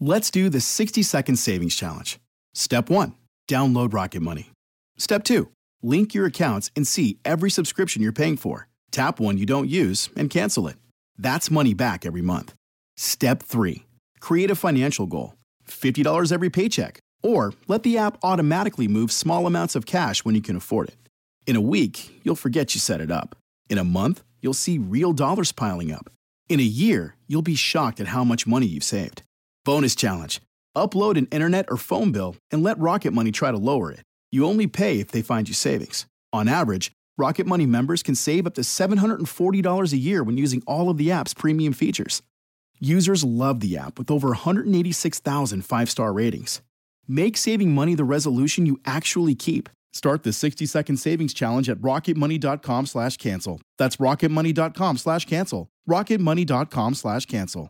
Let's do the 60-second savings challenge. Step 1. Download Rocket Money. Step 2. Link your accounts and see every subscription you're paying for. Tap one you don't use and cancel it. That's money back every month. Step 3. Create a financial goal. $50 every paycheck. Or let the app automatically move small amounts of cash when you can afford it. In a week, you'll forget you set it up. In a month, you'll see real dollars piling up. In a year, you'll be shocked at how much money you've saved. Bonus challenge. Upload an internet or phone bill and let Rocket Money try to lower it. You only pay if they find you savings. On average, Rocket Money members can save up to $740 a year when using all of the app's premium features. Users love the app with over 186,000 five-star ratings. Make saving money the resolution you actually keep. Start the 60-second savings challenge at rocketmoney.com/cancel. That's rocketmoney.com/cancel. rocketmoney.com/cancel.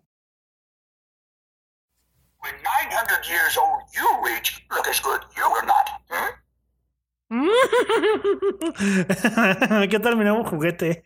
When 900 years old you reach, look as good you will not. ¿Qué tal mi nuevo juguete?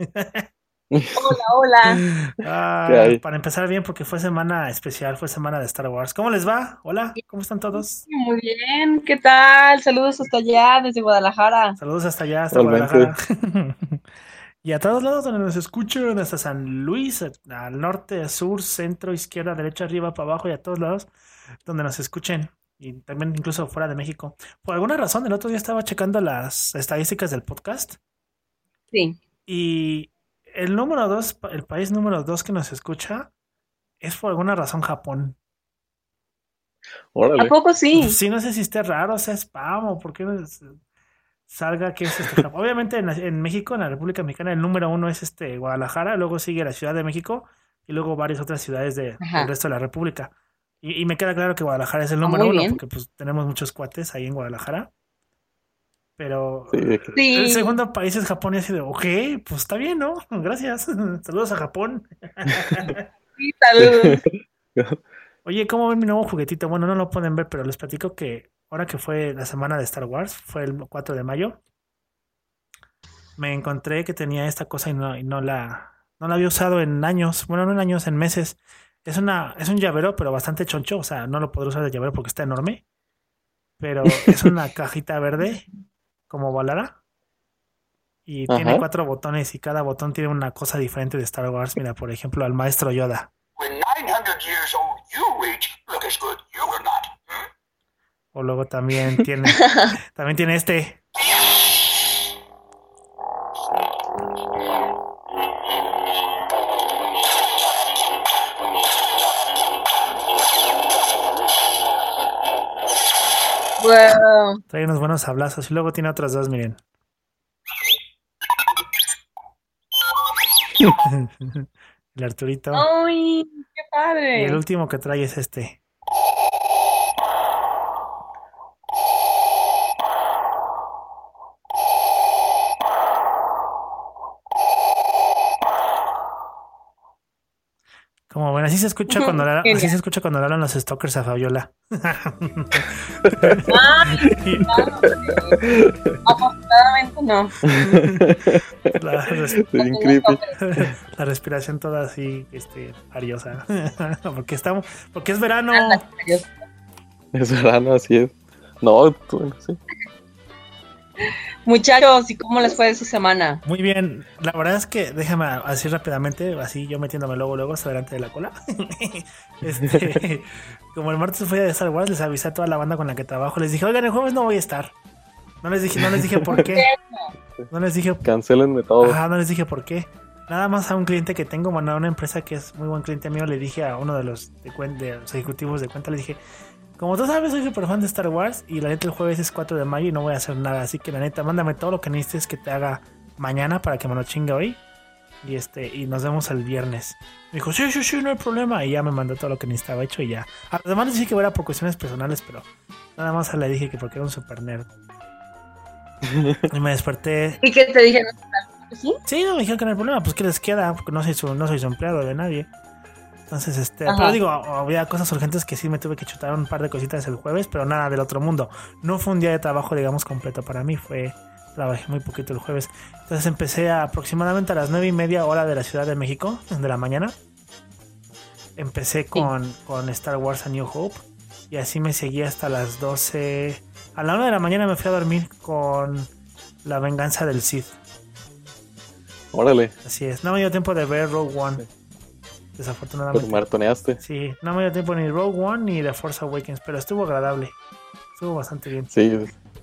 Hola. Para empezar bien, porque fue semana especial, fue semana de Star Wars. ¿Cómo les va? Hola, ¿cómo están todos? Muy bien, ¿qué tal? Saludos hasta allá, desde Guadalajara. Saludos hasta allá, hasta Guadalajara. Y a todos lados donde nos escuchan, hasta San Luis, al norte, sur, centro, izquierda, derecha, arriba, para abajo y a todos lados donde nos escuchen. Y también incluso fuera de México. Por alguna razón, el otro día estaba checando las estadísticas del podcast. Sí. Y el número 2, el país número 2 que nos escucha es por alguna razón Japón. Órale. ¿A poco sí? Sí, no sé si esté raro, o sea spam o por qué salga que es Japón. Obviamente en México, en la República Mexicana, el número 1 es Guadalajara, luego sigue la Ciudad de México y luego varias otras ciudades del resto de la República. Y me queda claro que Guadalajara es el número 1 porque pues tenemos muchos cuates ahí en Guadalajara. Pero sí. El segundo país es Japón y así de, ok, pues está bien, ¿no? Gracias. Saludos a Japón. Sí, saludos. Oye, ¿cómo ven mi nuevo juguetito? Bueno, no lo pueden ver, pero les platico que ahora que fue la semana de Star Wars, fue el 4 de mayo, me encontré que tenía esta cosa y no la había usado en años. Bueno, no en años, en meses. Es un llavero, pero bastante choncho. O sea, no lo podré usar de llavero porque está enorme. Pero es una cajita verde, como balada. Y tiene 4 botones y cada botón tiene una cosa diferente de Star Wars. Mira, por ejemplo, al maestro Yoda. When 900 years old you reach, look as good you will not. O luego también tiene este. Wow. Trae unos buenos sablazos y luego tiene otros 2, miren. El Arturito. ¡Ay, qué padre! Y el último que trae es este. Como ven, así se escucha cuando le hablan los stalkers a Fabiola. Afortunadamente no. La respiración toda así, ariosa. porque es verano. Es verano, así es. No, tú, sí. Muchachos, ¿y cómo les fue de su semana? Muy bien, la verdad es que déjame así rápidamente, así yo metiéndome luego hasta delante de la cola. Como el martes fue de Star Wars, les avisé a toda la banda con la que trabajo, les dije, oigan, el jueves no voy a estar. No les dije por qué. No les dije. Cancélenme todo. Ajá, no les dije por qué. Nada más a un cliente que tengo, bueno, a una empresa que es muy buen cliente mío, le dije a uno de los ejecutivos de cuenta, le dije, como tú sabes, soy súper fan de Star Wars y la neta el jueves es 4 de mayo y no voy a hacer nada. Así que la neta, mándame todo lo que necesites que te haga mañana para que me lo chingue hoy. Y nos vemos el viernes. Me dijo, sí, no hay problema. Y ya me mandó todo lo que necesitaba hecho y ya. Además les dije que era por cuestiones personales, pero nada más le dije que porque era un super nerd. Y me desperté. ¿Y qué te dijeron? ¿Sí? Sí, no, me dijeron que no hay problema. Pues que les queda, porque no soy su empleado de nadie. Entonces, pero digo, había cosas urgentes que sí me tuve que chutar un par de cositas el jueves, pero nada del otro mundo. No fue un día de trabajo, digamos, completo para mí, trabajé muy poquito el jueves. Entonces empecé aproximadamente a las 9:30 hora de la Ciudad de México, de la mañana. empecé con Star Wars A New Hope y así me seguí hasta las 12. A la 1 de la mañana me fui a dormir con La Venganza del Sith. Órale, Así es, no me dio tiempo de ver Rogue One, pero desafortunadamente. maratoneaste. Sí, no me dio tiempo ni Rogue One ni The Force Awakens, pero estuvo agradable. Estuvo bastante bien. Sí,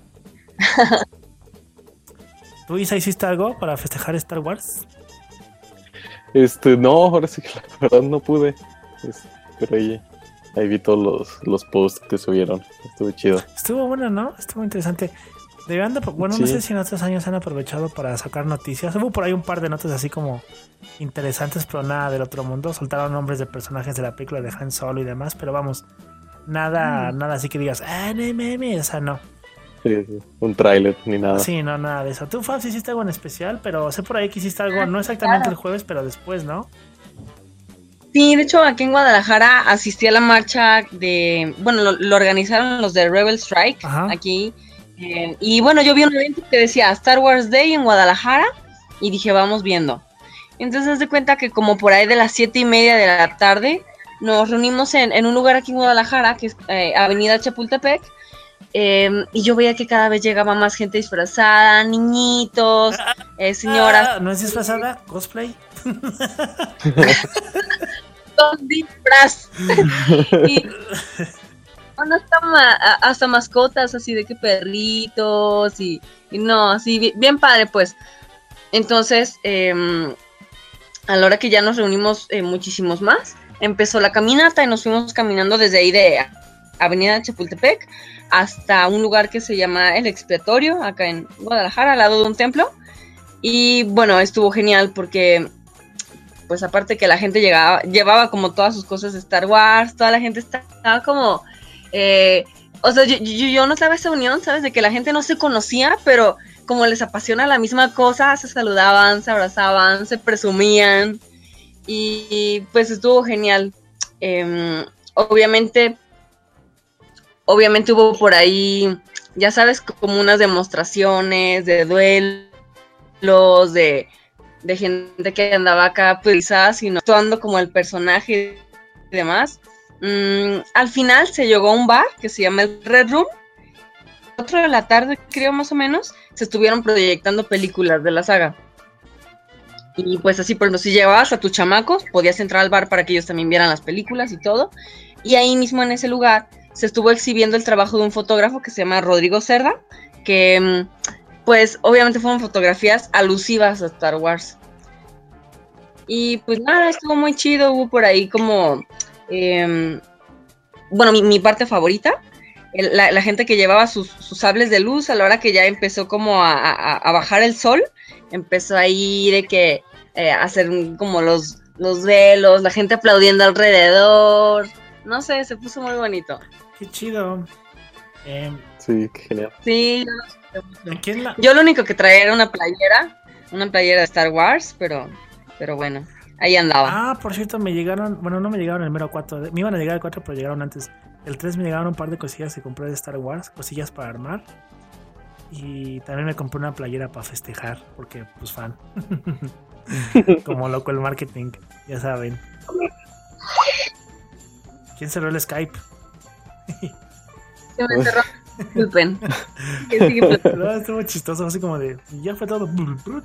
¿Tú, Isa, hiciste algo para festejar Star Wars? no, ahora sí que la verdad no pude. Pero ahí vi todos los posts que subieron. Estuvo chido. Estuvo bueno, ¿no? Estuvo interesante. Bueno, no Sí. sé si en otros años han aprovechado para sacar noticias. Hubo por ahí un par de notas así como interesantes, pero nada del otro mundo. Soltaron nombres de personajes de la película de Han Solo y demás, pero vamos, nada así que digas, no meme, o sea, no. Sí. Un tráiler ni nada. Sí, no, nada de eso. Tú, Fabs, hiciste algo en especial, pero sé por ahí que hiciste algo, no exactamente el jueves, pero después, ¿no? Sí, de hecho, aquí en Guadalajara asistí a la marcha bueno, lo organizaron los de Rebel Strike, Ajá. aquí. Y bueno, yo vi un evento que decía Star Wars Day en Guadalajara y dije, vamos viendo. Entonces, haz de cuenta que como por ahí de las 7:30 de la tarde, nos reunimos en un lugar aquí en Guadalajara, que es Avenida Chapultepec, y yo veía que cada vez llegaba más gente disfrazada, niñitos, señoras. ¿No es disfrazada? ¿Cosplay? Con disfraz. Y bueno, hasta mascotas, así de que perritos y no, así bien padre, pues. Entonces, a la hora que ya nos reunimos muchísimos más, empezó la caminata y nos fuimos caminando desde ahí de Avenida Chapultepec hasta un lugar que se llama El Expiatorio, acá en Guadalajara, al lado de un templo. Y bueno, estuvo genial porque pues aparte que la gente llevaba como todas sus cosas de Star Wars, toda la gente estaba como, o sea, yo notaba esa unión, ¿sabes? De que la gente no se conocía, pero como les apasiona la misma cosa, se saludaban, se abrazaban, se presumían, y pues estuvo genial. Obviamente hubo por ahí, ya sabes, como unas demostraciones de duelos, de gente que andaba acá priorizada, sino actuando como el personaje y demás. Al final se llegó a un bar que se llama el Red Room. 4 de la tarde, creo, más o menos, se estuvieron proyectando películas de la saga. Y pues así, por ejemplo, si llevabas a tus chamacos, podías entrar al bar para que ellos también vieran las películas y todo. Y ahí mismo en ese lugar se estuvo exhibiendo el trabajo de un fotógrafo que se llama Rodrigo Cerda, que pues obviamente fueron fotografías alusivas a Star Wars. Y pues nada, estuvo muy chido. Hubo por ahí como, bueno, mi parte favorita, la gente que llevaba sus sables de luz a la hora que ya empezó como a bajar el sol, empezó ahí de que hacer como los velos, la gente aplaudiendo alrededor, no sé, se puso muy bonito. Qué chido. Sí, qué genial. Sí, yo lo único que traía era una playera de Star Wars, pero bueno, ahí andaba. Por cierto, me llegaron, bueno, no me llegaron el mero 4, me iban a llegar el 4, pero llegaron antes. El 3 me llegaron un par de cosillas que compré de Star Wars, cosillas para armar. Y también me compré una playera para festejar, porque pues fan. Como loco el marketing, ya saben. ¿Quién cerró el Skype? Se me cerró. Disculpen. No, estuvo chistoso, así como de, ya fue todo.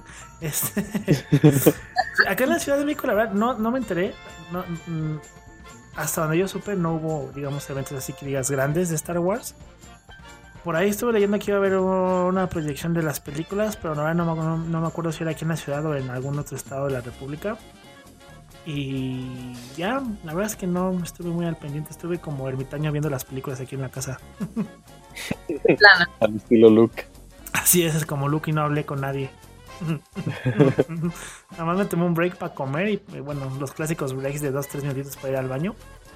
Acá en la Ciudad de México, la verdad, no me enteré. Hasta donde yo supe, no hubo, digamos, eventos así que digas grandes de Star Wars. Por ahí estuve leyendo que iba a haber una proyección de las películas, pero no me acuerdo si era aquí en la ciudad o en algún otro estado de la República. Y ya, la verdad es que no estuve muy al pendiente, estuve como ermitaño viendo las películas aquí en la casa. Al estilo Luke. Así es como Luke y no hablé con nadie. Nada más me tomé un break para comer y bueno, los clásicos breaks de 2-3 minutitos para ir al baño.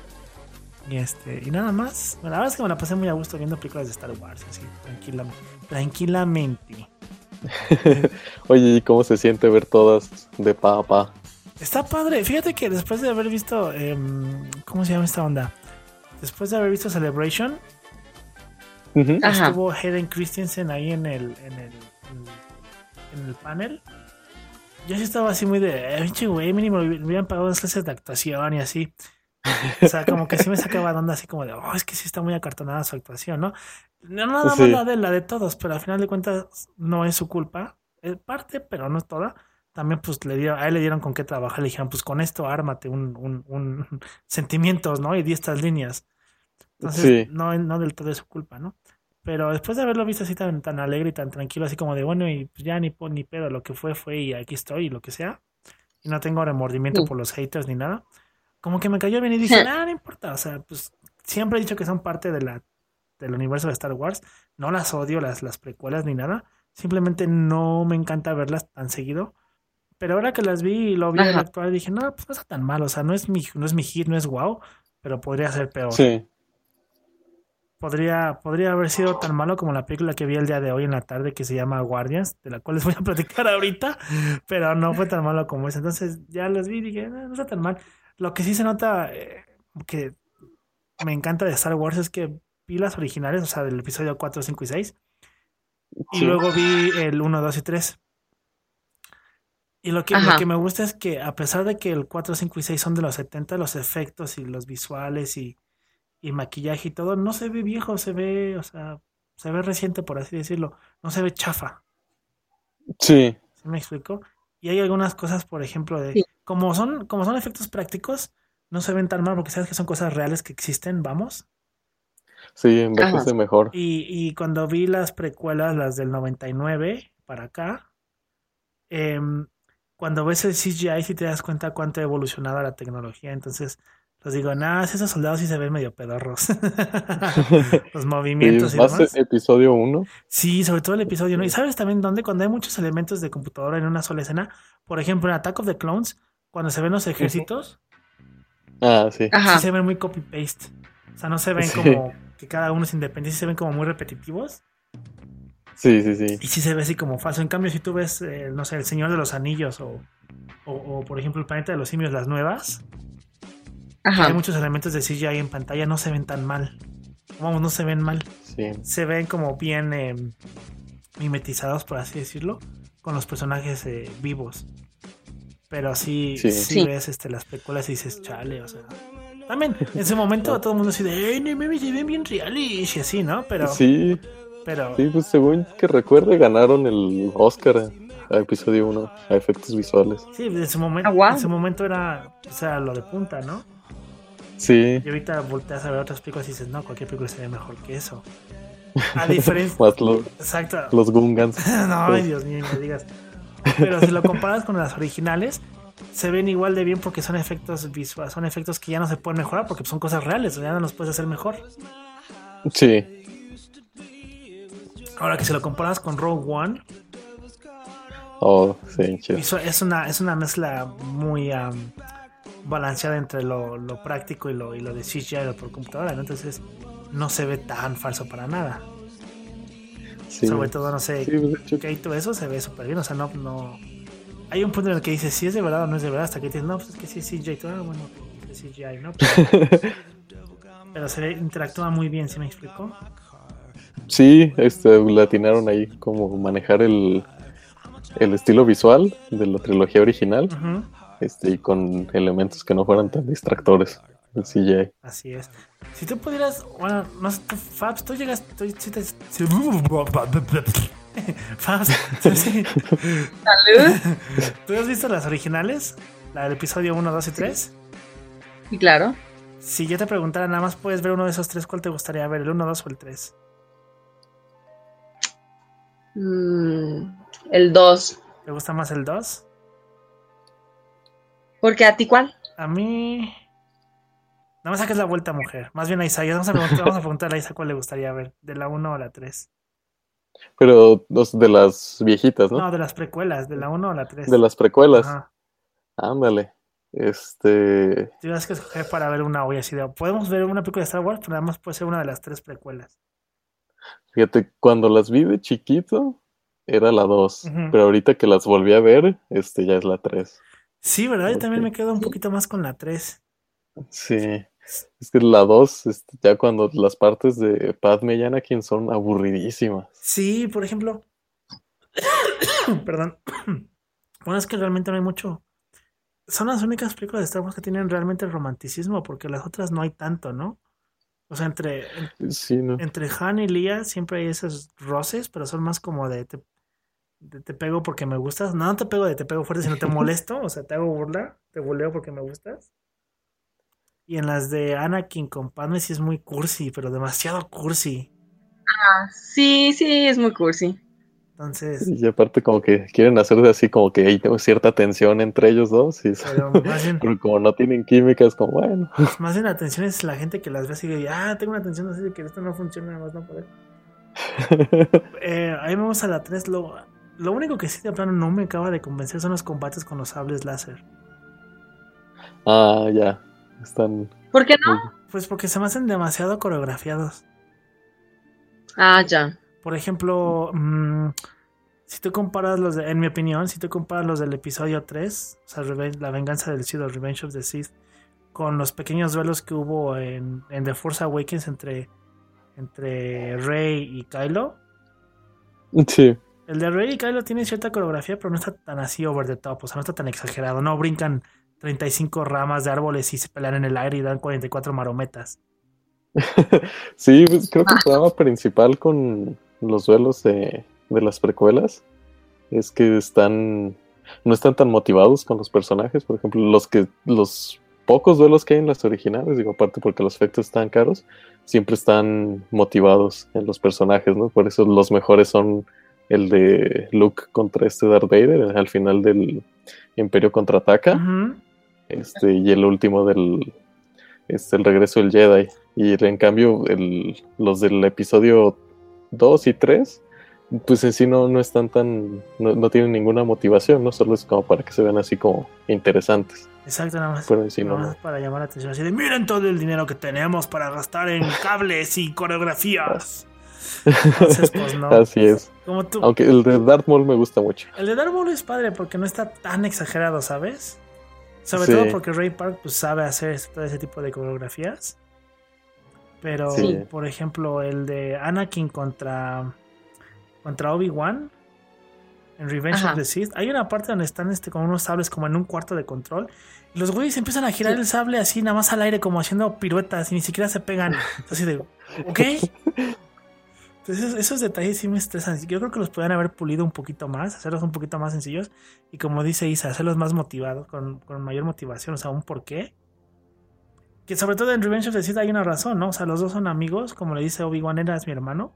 Y nada más. La verdad es que me la pasé muy a gusto viendo películas de Star Wars, así, tranquilamente. Oye, ¿y cómo se siente ver todas de pa a pa? Está padre. Fíjate que después de haber visto, ¿cómo se llama esta onda? Después de haber visto Celebration, estuvo Hayden Christensen ahí en el panel. Yo sí estaba así muy de, pinche güey, mínimo me hubieran pagado las clases de actuación y así. O sea, como que sí me sacaba de onda así como de, oh, es que sí está muy acartonada su actuación, ¿no? No nada más Sí, la de todos, pero al final de cuentas no es su culpa. Es parte, pero no es toda. También pues a él le dieron con qué trabajar, le dijeron, pues con esto ármate un sentimientos, ¿no? Y di estas líneas. Entonces, sí, no del todo es su culpa, ¿no? Pero después de haberlo visto así tan alegre y tan tranquilo, así como de, bueno, y pues ya ni pedo, lo que fue y aquí estoy y lo que sea. Y no tengo remordimiento Sí. por los haters ni nada. Como que me cayó bien y dije, nada, no importa. O sea, pues siempre he dicho que son parte del universo de Star Wars. No las odio, las precuelas ni nada. Simplemente no me encanta verlas tan seguido. Pero ahora que las vi y lo vi el Ajá. actual, dije, no, pues no está tan mal. O sea, no es mi hit, no es wow, pero podría ser peor. sí. Podría haber sido tan malo como la película que vi el día de hoy en la tarde que se llama Guardians, de la cual les voy a platicar ahorita, pero no fue tan malo como esa. Entonces ya las vi y dije, no está tan mal. Lo que sí se nota que me encanta de Star Wars es que vi las originales, o sea, del episodio 4, 5 y 6, y Sí, luego vi el 1, 2 y 3. Y lo que Ajá. me gusta es que a pesar de que el 4, 5 y 6 son de los 70, los efectos y los visuales y maquillaje y todo, no se ve viejo, se ve, o sea, se ve reciente, por así decirlo. No se ve chafa. sí, ¿Sí me explico? Y hay algunas cosas, por ejemplo, Sí. como son efectos prácticos, no se ven tan mal porque sabes que son cosas reales que existen, vamos. sí, Ajá. envejece mejor. Y cuando vi las precuelas, las del 99 para acá, em, cuando ves el CGI sí te das cuenta cuánto ha evolucionado la tecnología. Entonces, los digo, nada, esos soldados sí se ven medio pedorros. Los Sí, movimientos y más demás. episodio uno. Sí, sobre todo el episodio, ¿no? Y sabes también dónde, cuando hay muchos elementos de computadora en una sola escena, por ejemplo, en Attack of the Clones, cuando se ven los Ujú. ejércitos, Ah, sí, sí Ajá. se ven muy copy-paste. O sea, no se ven sí, como que cada uno es independiente, sí se ven como muy repetitivos. sí, sí, sí, Y sí se ve así como falso. En cambio, si tú ves, no sé, El Señor de los Anillos o, por ejemplo, El Planeta de los Simios, las nuevas, que hay Ajá. muchos elementos de CGI en pantalla, no se ven tan mal. Vamos, no se ven mal. sí, Se ven como bien mimetizados, por así decirlo, con los personajes vivos. Pero sí, sí, sí Sí. ves las precuelas y dices, chale, o sea. También, en ese momento todo el mundo así de, no mames, se ven bien reales y así, ¿no? sí, Pero, sí, pues según que recuerde ganaron el Oscar a episodio uno a efectos visuales. sí, Ah, en wow. su momento era, o sea, lo de punta, ¿no? Sí, Y ahorita volteas a ver otras películas y dices, no, cualquier película se ve mejor que eso. A diferencia, más exacto. los Gungans. No, ay, Los- Dios mío, me digas. Pero si lo comparas con las originales, se ven igual de bien porque son efectos visuales, son efectos que ya no se pueden mejorar porque son cosas reales, ya no los puedes hacer mejor. Sí, Ahora que si lo comparas con Rogue One, oh, sí, chido. es una mezcla muy balanceada entre lo práctico y lo de CGI y lo por computadora, ¿no? Entonces no se ve tan falso para nada. Sí, Sobre todo, no sé, sí, pues, de hecho, que y todo eso se ve súper bien, o sea, no. Hay un punto en el que dices si es de verdad o no es de verdad, hasta que dices, no, pues es que sí es CGI, todo, bueno, es CGI, ¿no? Pero interactúa muy bien, ¿sí me explico? sí, le atinaron ahí como manejar el estilo visual de la trilogía original, Ujú, y con elementos que no fueran tan distractores. El CGI. así es. Si tú pudieras, bueno, no sé, Fabs, tú llegas, Fabs, Salud. ¿tú has visto las originales? La del episodio 1, 2 y 3. Sí, claro. Si yo te preguntara, nada más puedes ver uno de esos tres, ¿cuál te gustaría ver? ¿El 1, 2 o el 3? Mm, el 2. ¿Te gusta más el 2? ¿Porque a ti cuál? A mí. No me saques la vuelta, mujer. Más bien a Isaías. Vamos a preguntarle a Isa cuál le gustaría ver. ¿De la 1 o la 3? Pero de las viejitas, ¿no? No, de las precuelas. ¿De la 1 o la De 3? las precuelas. Ajá. Ándale. Tienes que escoger para ver una hoy así de. Podemos ver una película de Star Wars, pero nada más puede ser una de las tres precuelas. Fíjate, cuando las vi de chiquito era la 2, Ujú. pero ahorita que las volví a ver, ya es la 3. Sí, ¿verdad? Yo también Porque me quedo un Sí. poquito más con la 3. sí, es que la 2, ya cuando las partes de Padme y Anakin son aburridísimas. Sí, por ejemplo. Perdón. Bueno, es que realmente no hay mucho. son las únicas películas de Star Wars que tienen realmente romanticismo, porque las otras no hay tanto, ¿no? O sea, Sí, ¿no? entre Han y Leia siempre hay esos roces, pero son más como de te pego porque me gustas. No, no te pego de te pego fuerte, sino te molesto, o sea, te hago burla, te buleo porque me gustas. Y en las de Anakin con Padme sí es muy cursi, pero demasiado cursi. Sí, sí, es muy cursi. Entonces, Y aparte como que quieren hacer de así como que hay cierta tensión entre ellos dos, pero más bien, pero como no tienen química es como, bueno. más bien la atención es la gente que las ve así de, tengo una atención así de que esto no funciona, nada más no poder. A mí me gusta la 3. Lo único que sí de plano no me acaba de convencer son los combates con los sables láser. Ah, ya. Están... ¿Por qué no? Pues porque se me hacen demasiado coreografiados. Ah, ya. Por ejemplo, si tú comparas en mi opinión, si tú comparas los del episodio 3, o sea, la venganza del Sith o Revenge of the Sith, con los pequeños duelos que hubo en The Force Awakens entre Rey y Kylo. Sí. El de Rey y Kylo tiene cierta coreografía, pero no está tan así over the top, o sea, no está tan exagerado. No brincan 35 ramas de árboles y se pelean en el aire y dan 44 marometas. Sí, pues creo que el problema principal con los duelos de las precuelas es que no están tan motivados con los personajes. Por ejemplo, los pocos duelos que hay en las originales, digo, aparte porque los efectos están caros, siempre están motivados en los personajes, ¿no? Por eso los mejores son el de Luke contra Darth Vader al final del Imperio Contraataca, Uh-huh. y el último el regreso del Jedi. Y en cambio, los del episodio 2 y 3, pues en sí no están no tienen ninguna motivación, ¿no? Solo es como para que se vean así como interesantes. Exacto, nada más. Pero en sí nada más para llamar la atención. Así de, miren todo el dinero que tenemos para gastar en cables y coreografías. Entonces, pues no. Así es. Como tú. Aunque el de Darth Maul me gusta mucho. El de Darth Maul es padre porque no está tan exagerado, ¿sabes? Sobre Sí. todo porque Ray Park pues, sabe hacer todo ese tipo de coreografías. Pero, Sí. por ejemplo, el de Anakin contra Obi-Wan en Revenge Ajá. of the Sith, hay una parte donde están con unos sables como en un cuarto de control y los güeyes empiezan a girar el sable así nada más al aire como haciendo piruetas y ni siquiera se pegan. Así de, ¿ok? Entonces esos detalles sí me estresan. Yo creo que los podrían haber pulido un poquito más, hacerlos un poquito más sencillos y como dice Isa, hacerlos más motivados, con mayor motivación, o sea, un porqué. Que sobre todo en Revenge of the Sith hay una razón, ¿no? O sea, los dos son amigos, como le dice Obi-Wan, eras mi hermano.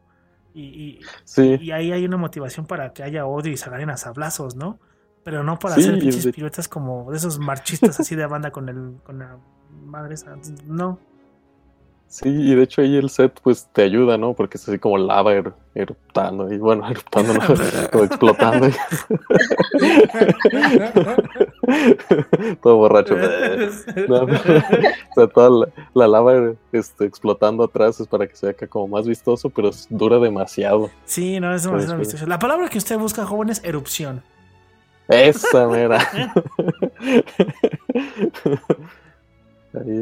Sí. Y ahí hay una motivación para que haya odio y se agarren a sablazos, ¿no? Pero no para Sí, hacer y pinches de- piruetas como de esos marchistas así de banda con la madre esa. No. Sí, y de hecho ahí el set pues te ayuda, ¿no? Porque es así como lava eruptando, y bueno, eruptando, ¿no? Como explotando. Todo borracho. No, no. O sea, toda la lava explotando atrás es para que se vea acá como más vistoso, pero dura demasiado. Sí, no, es demasiado Pues, vistoso. La palabra que usted busca, joven, es erupción. Esa mera. Ahí.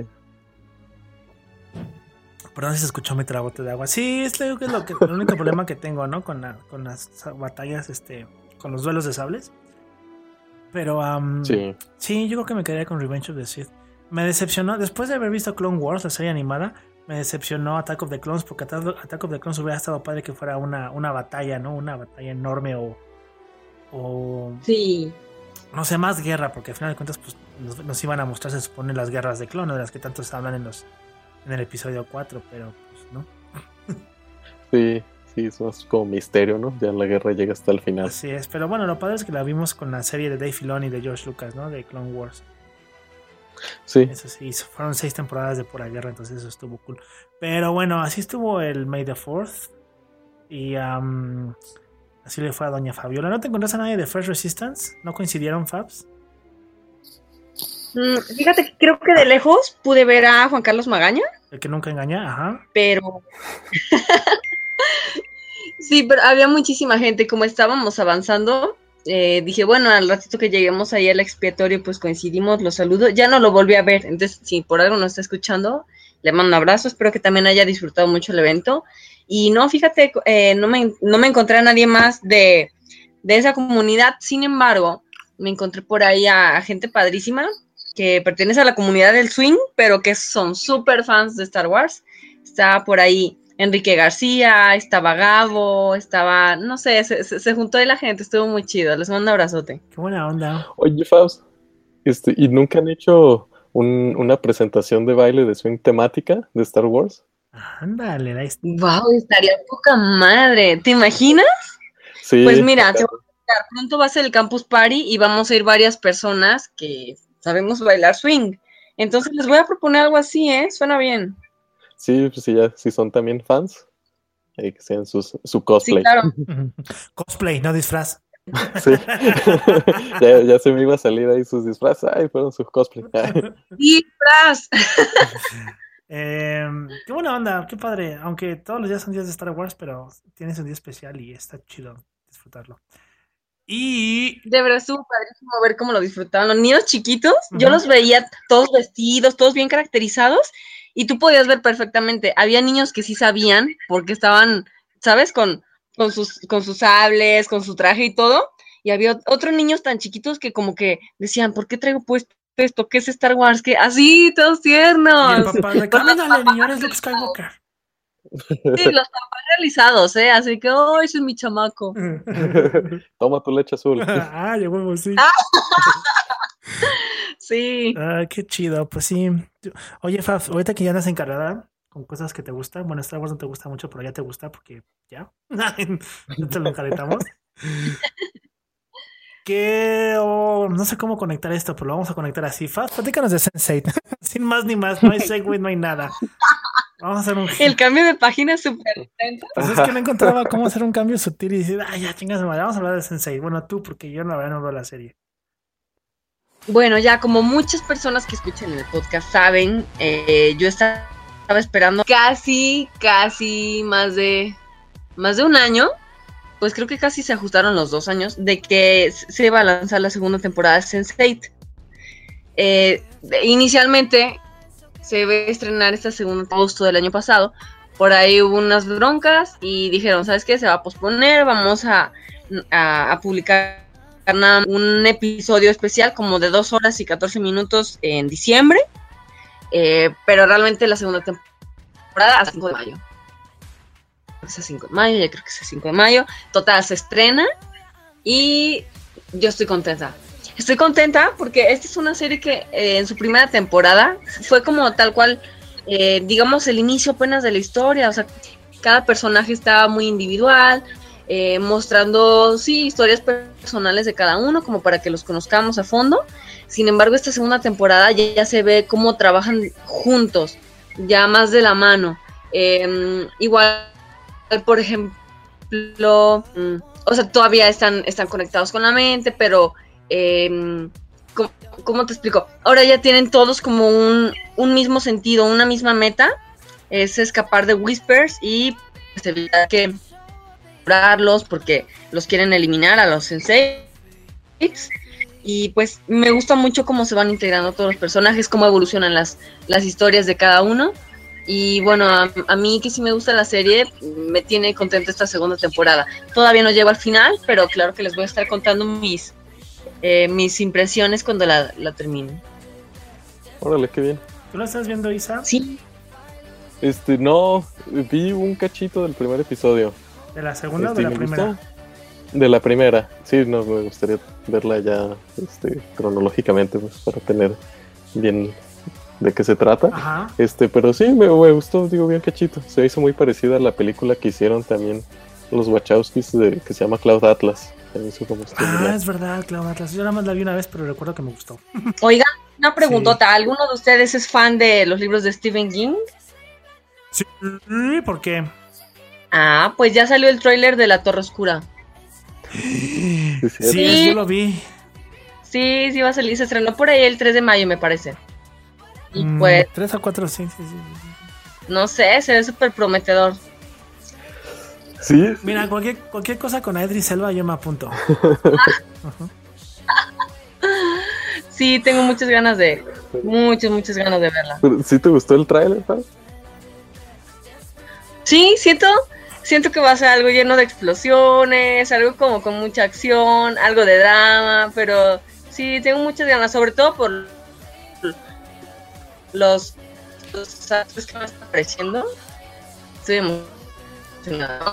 Perdón si se escuchó mi tragote de agua. Sí, es lo que el único problema que tengo, ¿no? Con las batallas, con los duelos de sables. Pero, sí, yo creo que me quedaría con Revenge of the Sith. Me decepcionó, después de haber visto Clone Wars, la serie animada, me decepcionó Attack of the Clones, porque Attack of the Clones hubiera estado padre que fuera una batalla, ¿no? Una batalla enorme o Sí. no sé, más guerra, porque al final de cuentas pues, nos iban a mostrar, se supone, las guerras de clones, de las que tanto se hablan en el episodio 4, pero pues no. Sí, es más como misterio, ¿no? Ya la guerra llega hasta el final. Así es, pero bueno, lo padre es que la vimos con la serie de Dave Filoni y de George Lucas, ¿no? De Clone Wars. Sí, Eso sí, fueron 6 temporadas de pura guerra, entonces eso estuvo cool. Pero bueno, así estuvo el May the 4th. Y así le fue a Doña Fabiola. ¿No te encontraste a nadie de Fresh Resistance? ¿No coincidieron, Fabs? Fíjate que creo que de lejos pude ver a Juan Carlos Magaña, El que nunca engaña, ajá. pero sí, pero había muchísima gente. Como estábamos avanzando, dije, bueno, al ratito que lleguemos ahí al expiatorio, pues coincidimos, los saludo. Ya no lo volví a ver, entonces si por algo nos está escuchando, le mando un abrazo. Espero que también haya disfrutado mucho el evento. Y no, fíjate, no me encontré a nadie más de esa comunidad. Sin embargo, me encontré por ahí a gente padrísima que pertenece a la comunidad del swing, pero que son súper fans de Star Wars. Estaba por ahí Enrique García, estaba Gabo, estaba, no sé, se juntó ahí la gente, estuvo muy chido. Les mando un abrazote. Qué buena onda. Oye, Faust, ¿y nunca han hecho una presentación de baile de swing temática de Star Wars? Ándale, ahí está. Wow, estaría poca madre. ¿Te imaginas? Sí. Pues mira, te voy a contar, pronto va a ser el Campus Party y vamos a ir varias personas que sabemos bailar swing. Entonces les voy a proponer algo así, ¿eh? Suena bien. Sí, pues si son también fans, que sean su cosplay. Sí, claro. Cosplay, no disfraz. Sí. ya se me iba a salir ahí sus disfraces. Ay, fueron sus cosplay. Disfraz. Qué buena onda, qué padre. Aunque todos los días son días de Star Wars, pero tienes un día especial y está chido disfrutarlo. Y De verdad estuvo padrísimo ver cómo lo disfrutaban los niños chiquitos. Yo los veía todos vestidos, todos bien caracterizados, y tú podías ver perfectamente. Había niños que sí sabían, porque estaban, ¿sabes? Con sus sables, con su traje y todo. Y había otros niños tan chiquitos que como que decían, ¿por qué traigo puesto esto? ¿Qué es Star Wars? ¿Qué? Así, todos tiernos. el papá de camínale, niño, eres Luke Skywalker. Sí, los papás realizados, ¿eh? Así que, ¡oh, ese es mi chamaco! Toma tu leche azul. Ah, ya huevo, sí. Sí. Ah, qué chido, pues sí. Oye, Faf, ahorita que ya andas encargada con cosas que te gustan, bueno, Star Wars no te gusta mucho, pero ya te gusta porque ya, no te lo encaretamos. No sé cómo conectar esto, pero lo vamos a conectar así. Faf, platícanos de Sense8. Sin más ni más, no hay segue, no hay nada. Vamos a hacer un... El cambio de página es súper intenso. Pues es que no encontraba cómo hacer un cambio sutil y decir, ay, ya chingas madre, vamos a hablar de Sense8. Bueno, tú, porque yo la verdad no veo la serie. Bueno, ya como muchas personas que escuchan el podcast saben, yo estaba esperando casi más de un año, pues creo que casi se ajustaron los 2 años, de que se iba a lanzar la segunda temporada de Sense8. Inicialmente se iba a estrenar esta segunda en agosto del año pasado, por ahí hubo unas broncas y dijeron, ¿sabes qué? Se va a posponer, vamos a publicar un episodio especial como de 2 horas y 14 minutos en diciembre, pero realmente la segunda temporada a 5 de mayo. Es a 5 de mayo, ya creo que es a 5 de mayo. Total, se estrena y yo estoy contenta. Estoy contenta porque esta es una serie que en su primera temporada fue como tal cual, digamos, el inicio apenas de la historia. O sea, cada personaje estaba muy individual, mostrando, sí, historias personales de cada uno, como para que los conozcamos a fondo. Sin embargo, esta segunda temporada ya se ve cómo trabajan juntos, ya más de la mano. Igual, por ejemplo, o sea, todavía están conectados con la mente, pero ¿cómo te explico? Ahora ya tienen todos como un mismo sentido, una misma meta, es escapar de Whispers y pues, evitar que porque los quieren eliminar a los Sense8. Y pues me gusta mucho cómo se van integrando todos los personajes, cómo evolucionan las historias de cada uno. Y bueno, a mí que sí me gusta la serie, me tiene contenta esta segunda temporada. Todavía no llego al final, pero claro que les voy a estar contando mis impresiones cuando la termine. Órale, qué bien. ¿Tú la estás viendo, Isa? Sí. No, vi un cachito del primer episodio. ¿De la segunda o de la primera? Gustó. De la primera, sí, no, me gustaría verla ya cronológicamente, pues, para tener bien de qué se trata. Ajá. Pero sí, me gustó, digo, bien cachito. Se hizo muy parecida a la película que hicieron también los Wachowskis, que se llama Cloud Atlas. Es verdad, Cloud Atlas. Yo nada más la vi una vez, pero recuerdo que me gustó. Oigan, una preguntota. ¿Alguno de ustedes es fan de los libros de Stephen King? Sí, ¿por qué? Ah, pues ya salió el tráiler de La Torre Oscura. Sí, yo lo vi. Sí, va a salir. Se estrenó por ahí el 3 de mayo, me parece. Y pues... 3 o 4, sí. No sé, se ve súper prometedor. Sí. Mira, cualquier cosa con Idris Elba yo me apunto. Sí, tengo muchas ganas de verla. ¿Sí te gustó el tráiler, Paz? Sí, siento que va a ser algo lleno de explosiones, algo como con mucha acción, algo de drama, pero sí, tengo muchas ganas, sobre todo por los actores que me están apareciendo. Estoy emocionada.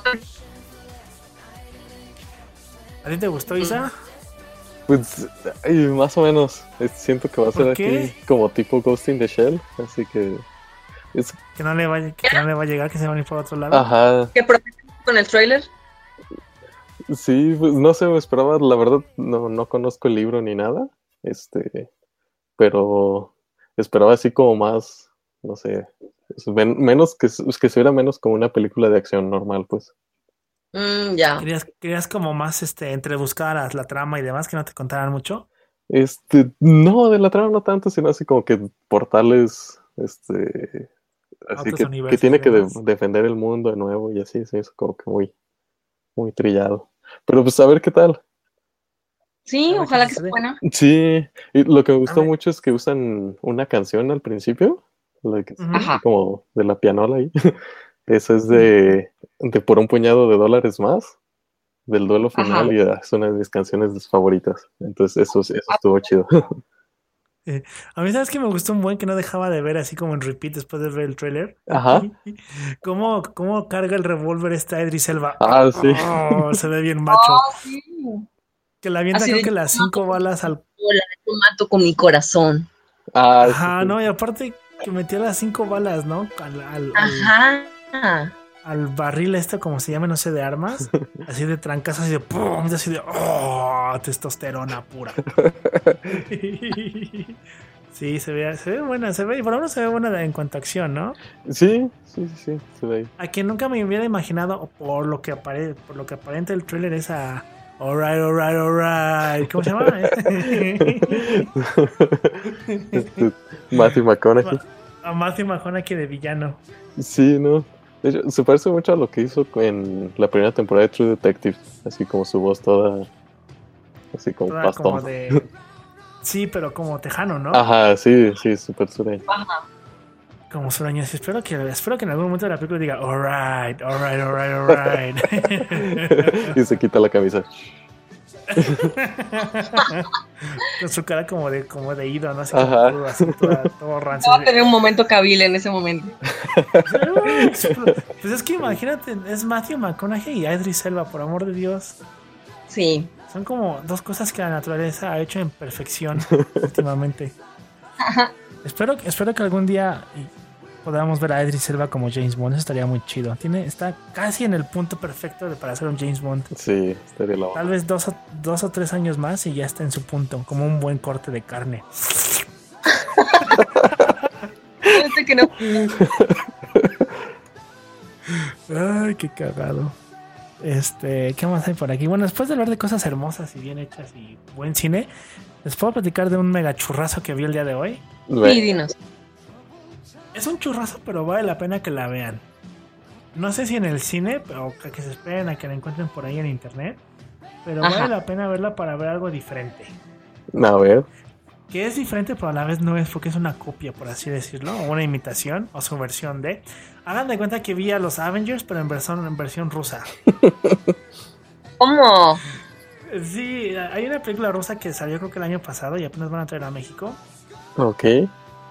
¿A ti te gustó, Isa? Pues más o menos. Siento que va a ser aquí como tipo Ghost in the Shell, así que que no le va a llegar, que se van a ir por otro lado. Ajá. ¿Qué prometen con el tráiler? Sí, pues no sé, me esperaba, la verdad no conozco el libro ni nada, pero esperaba así como más, no sé, menos que se viera menos como una película de acción normal, pues. Ya. ¿Querías como más entre buscar la trama y demás, que no te contaran mucho? No, de la trama no tanto, sino así como que portales, así que tiene que defender el mundo de nuevo y así, sí, eso como que muy trillado. Pero pues a ver qué tal. Sí, ojalá que sea buena. Sí, y lo que me gustó mucho es que usan una canción al principio, como de la pianola ahí. Esa es de por un puñado de dólares más, del duelo final, y es una de mis canciones favoritas. Entonces eso estuvo chido. A mí, ¿sabes que me gustó un buen que no dejaba de ver así como en repeat después de ver el tráiler? Ajá. ¿Cómo carga el revólver Idris Elba? Ah, sí. Se ve bien macho. Sí. Que la avienta, creo que las 5 balas al... Yo mato con mi corazón. Ajá, sí. No, y aparte que metía las 5 balas, ¿no? Al barril como se llama, no sé, de armas, así de trancas, así de ¡pum! Así de testosterona pura. Sí, se ve buena, por lo menos se ve buena en cuanto a acción, ¿no? Sí, se ve ahí. A quien nunca me hubiera imaginado, por lo que aparenta el tráiler, es a Alright. ¿Cómo se llama? Matthew McConaughey. A Matthew McConaughey de villano. Sí, no. De hecho, se parece mucho a lo que hizo en la primera temporada de True Detective. Así como su voz toda... Así como toda pastón. Como de... Sí, pero como tejano, ¿no? Ajá, sí, súper sureño. Ajá. Como sureño. Espero que en algún momento de la película diga Alright. Y se quita la camisa. Con su cara como de ido, ¿no? Así, ajá. Así todo rancio. Va a tener un momento Cabil en ese momento. Pues es que imagínate, es Matthew McConaughey y Idris Elba, por amor de Dios. Sí. Son como dos cosas que la naturaleza ha hecho en perfección últimamente. Espero que algún día podamos ver a Idris Elba como James Bond. Eso estaría muy chido. Está casi en el punto perfecto para hacer un James Bond. Sí, estaría la... Tal vez 2 o 3 años más y ya está en su punto, como un buen corte de carne. Que no. Ay, qué cagado. ¿Qué más hay por aquí? Bueno, después de hablar de cosas hermosas y bien hechas y buen cine, ¿les puedo platicar de un mega churrazo que vi el día de hoy? Sí, dinos. Es un churrazo, pero vale la pena que la vean. No sé si en el cine, o que se esperen a que la encuentren por ahí en internet, pero vale la pena verla para ver algo diferente. A ver. Que es diferente, pero a la vez no es, porque es una copia, por así decirlo, o una imitación, o su versión de... Hagan de cuenta que vi a los Avengers, pero en versión rusa. ¿Cómo? Sí, hay una película rusa que salió creo que el año pasado y apenas van a traer a México. Ok. Y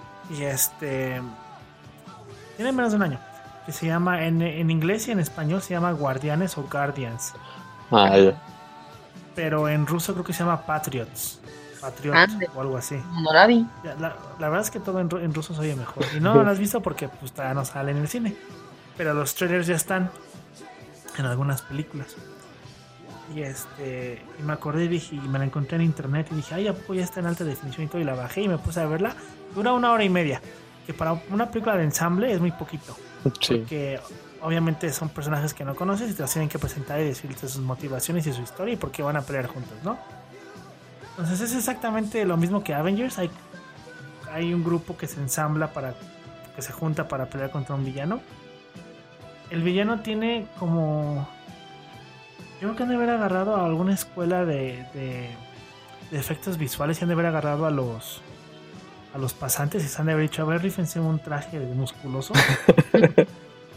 tiene menos de un año. Que se llama, en inglés y en español se llama Guardianes o Guardians. Ah, ya. Pero en ruso creo que se llama Patriots. O algo así. No la vi. La verdad es que todo en ruso se oye mejor. Y no lo has visto porque pues todavía no sale en el cine. Pero los trailers ya están en algunas películas. Y me acordé y me la encontré en internet y dije, ay, ¿a poco ya está en alta definición y todo? Y la bajé y me puse a verla. Dura 1 hora y media. Que para una película de ensamble es muy poquito. Sí. Porque obviamente son personajes que no conoces y te los tienen que presentar y decirte sus motivaciones y su historia y por qué van a pelear juntos, ¿no? Entonces es exactamente lo mismo que Avengers. Hay un grupo que se ensambla que se junta para pelear contra un villano. El villano tiene como... Yo creo que han de haber agarrado a alguna escuela de efectos visuales y han de haber agarrado a los pasantes y se han de haber dicho, a ver, rífense un traje musculoso.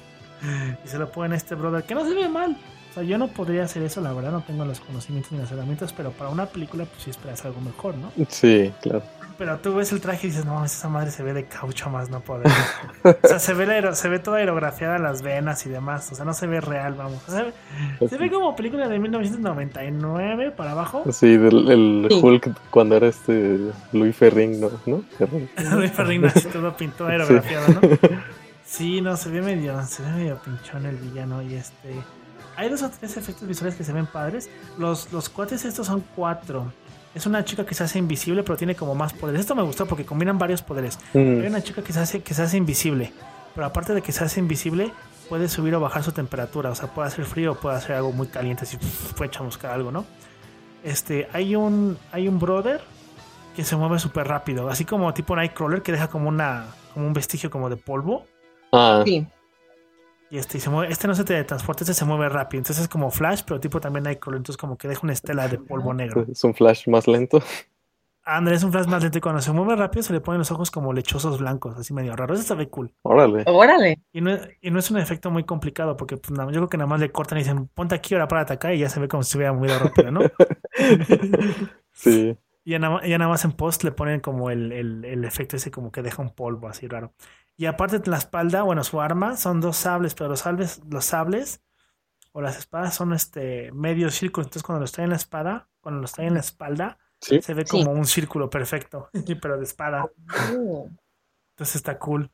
Y se lo ponen a este brother, que no se ve mal. O sea, yo no podría hacer eso, la verdad, no tengo los conocimientos ni las herramientas, pero para una película, pues sí esperas algo mejor, ¿no? Sí, claro. Pero tú ves el traje y dices, no, esa madre se ve de caucho más no poder. O sea, se ve toda aerografiada las venas y demás. O sea, no se ve real, vamos. O sea, se ve como película de 1999 para abajo. Sí, el Hulk cuando era Louis Ferrigno, ¿no? Louis Ferrigno así todo pintado aerografiado, ¿no? Sí, no, se ve medio pinchón el villano. Y hay 2 o 3 efectos visuales que se ven padres. Los cuates estos son 4. Es una chica que se hace invisible, pero tiene como más poderes. Esto me gustó porque combinan varios poderes. Hay una chica que se hace invisible, pero aparte de que se hace invisible, puede subir o bajar su temperatura. O sea, puede hacer frío o puede hacer algo muy caliente, así puede chamuscar algo, ¿no? Hay un brother que se mueve súper rápido, así como tipo Nightcrawler, que deja como un vestigio como de polvo. Ah, Sí. Y se mueve, no se teletransporta, se mueve rápido. Entonces es como Flash, pero tipo también Nightcrawler. Entonces como que deja una estela de polvo negro. es un Flash más lento. Andrés es un Flash más lento y cuando se mueve rápido se le ponen los ojos como lechosos blancos, así medio raro. Eso se ve cool. Órale. Órale. Y no es un efecto muy complicado porque pues, yo creo que nada más le cortan y dicen, ponte aquí ahora para atacar y ya se ve como si se hubiera movido rápido, ¿no? Sí. Y ya nada más en post le ponen como el efecto ese como que deja un polvo así raro. Y aparte de la espalda, bueno, su arma son 2 sables, pero los sables o las espadas son medio círculo. Entonces cuando los trae en la espalda, Sí. se ve como un círculo perfecto, pero de espada. Oh. Entonces está cool.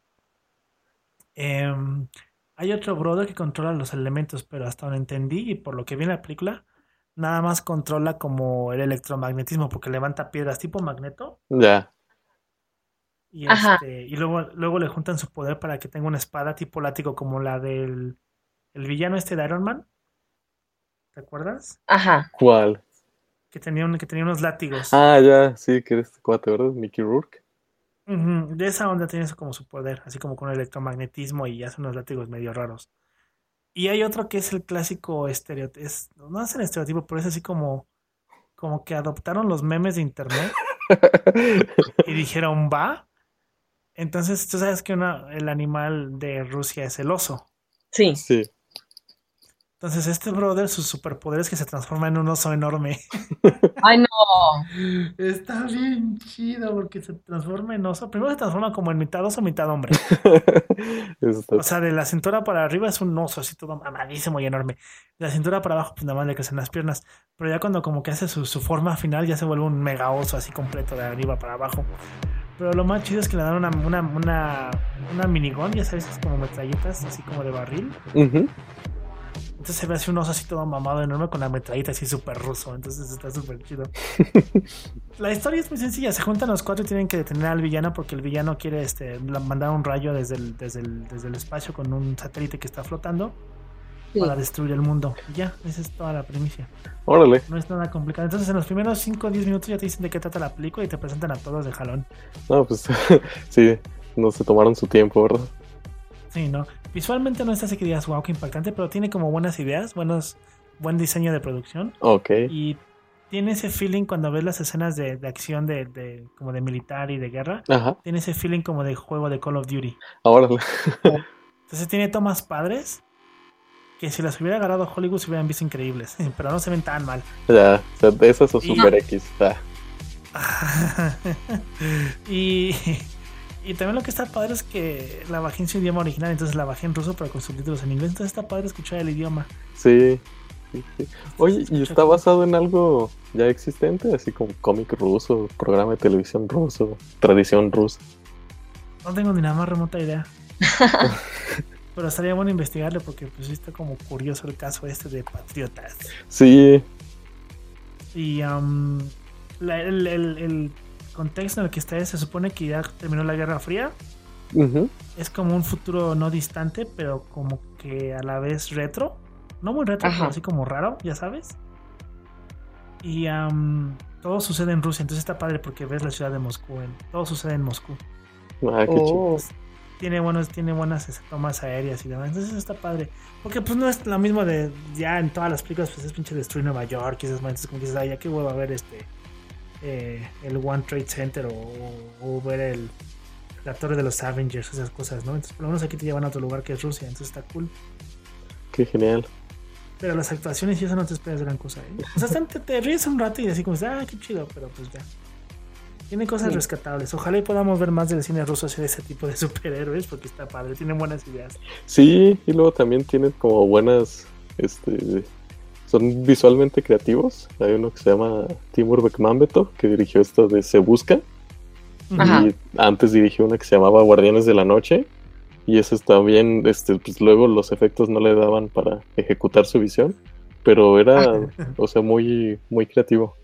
Hay otro brother que controla los elementos, pero hasta donde entendí y por lo que vi en la película, nada más controla como el electromagnetismo, porque levanta piedras tipo magneto. Ya. Y, Ajá. y luego le juntan su poder para que tenga una espada tipo látigo como la del el villano de Iron Man. ¿Te acuerdas? Ajá. ¿Cuál? Que tenía unos látigos. Ah, ya, sí, que eres cuate, ¿verdad? Mickey Rourke. Ujú, de esa onda tiene eso como su poder, así como con el electromagnetismo y hace unos látigos medio raros. Y hay otro que es el clásico estereotipo, no es el estereotipo, pero es así como que adoptaron los memes de internet y dijeron, va. Entonces, tú sabes que el animal de Rusia es el oso. Sí. Sí. Entonces, este brother, su superpoder es que se transforma en un oso enorme. Ay, no. Está bien chido porque se transforma en oso. Primero se transforma como en mitad oso, mitad hombre. Eso está- O sea, de la cintura para arriba es un oso así todo mamadísimo y enorme. De la cintura para abajo, pues nada más le crecen las piernas. Pero ya cuando como que hace su forma final, ya se vuelve un mega oso así completo de arriba para abajo. Pero lo más chido es que le dan una minigón, ya sabes, es como metralletas, así como de barril. Ujú. Entonces se ve así un oso así todo mamado enorme con la metralleta así súper ruso. Entonces está súper chido. La historia es muy sencilla. Se juntan los 4 y tienen que detener al villano porque el villano quiere mandar un rayo desde el espacio con un satélite que está flotando Sí. para destruir el mundo. Y ya, esa es toda la primicia. Órale. No es nada complicado. Entonces en los primeros 5 o 10 minutos ya te dicen de qué trata la película y te presentan a todos de jalón. No, pues sí, no se tomaron su tiempo, ¿verdad? Sí, ¿no? Visualmente no es así que digas, wow, qué impactante, pero tiene como buenas ideas, buen diseño de producción. Ok. Y tiene ese feeling cuando ves las escenas de acción como de militar y de guerra. Ajá. Tiene ese feeling como de juego de Call of Duty. Órale. Entonces tiene tomas padres que si las hubiera agarrado Hollywood se hubieran visto increíbles. Pero no se ven tan mal. Ya, o sea, de esas o Y- Super X. Ah, y también lo que está padre es que la bajé en su idioma original, entonces la bajé en ruso pero con subtítulos en inglés. Entonces está padre escuchar el idioma. sí. Sí. Oye, ¿y está basado en algo ya existente? Así como cómic ruso, programa de televisión ruso, tradición rusa. No tengo ni la más remota idea. Pero estaría bueno investigarlo porque pues sí está como curioso el caso de patriotas. Sí. Y el contexto en el que está se supone que ya terminó la Guerra Fría. Ujú. Es como un futuro no distante, pero como que a la vez retro. No muy retro, Ajá. pero así como raro, ya sabes. Y todo sucede en Rusia, entonces está padre porque ves la ciudad de Moscú. Todo sucede en Moscú. Ah, qué chido. Oh. Tiene buenas tomas aéreas y demás. Entonces está padre. Porque pues no es lo mismo de ya en todas las películas, pues es pinche destruir Nueva York y esas momentos como que dices, ay, ya qué huevo a ver el One Trade Center o ver la torre de los Avengers, esas cosas, ¿no? Entonces, por lo menos aquí te llevan a otro lugar que es Rusia, entonces está cool. Qué genial. Pero las actuaciones y eso no te esperas gran cosa, ¿eh? O sea, te ríes un rato y así como, qué chido, pero pues ya. Tiene cosas rescatables. Ojalá y podamos ver más del cine ruso hacer ese tipo de superhéroes, porque está padre, tienen buenas ideas. Sí, y luego también tienen como buenas, son visualmente creativos. Hay uno que se llama Timur Bekmambetov, que dirigió esto de Se Busca. Ajá. Y antes dirigió una que se llamaba Guardianes de la Noche. Y ese está bien, pues luego los efectos no le daban para ejecutar su visión. Pero era, o sea, muy, muy creativo.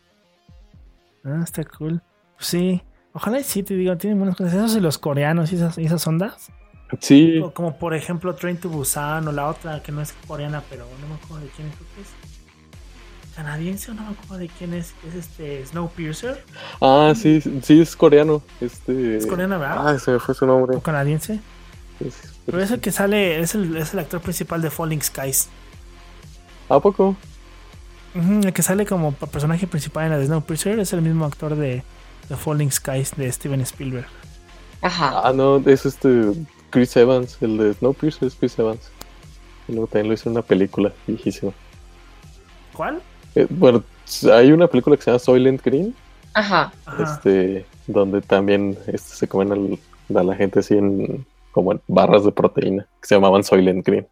Está cool. Sí, ojalá y sí, te digo, tienen buenas cosas. Esos de los coreanos y esas ondas. Sí, Como por ejemplo Train to Busan o la otra que no es coreana, pero no me acuerdo de quién es, creo que es canadiense o no me acuerdo de quién es Snowpiercer. sí, sí es coreano. Es coreana, ¿verdad? Se me fue su nombre. O canadiense. Pero es el que sale, es el actor principal de Falling Skies. ¿A poco? El que sale como personaje principal en la de Snowpiercer es el mismo actor de Falling Skies de Steven Spielberg. Ajá. No, es Chris Evans, el de Snowpiercer es Chris Evans. Y luego también lo hizo en una película viejísima. ¿Cuál? Bueno, hay una película que se llama Soylent Green. Ajá. Donde también se comen a la gente así como en barras de proteína, que se llamaban Soylent Green.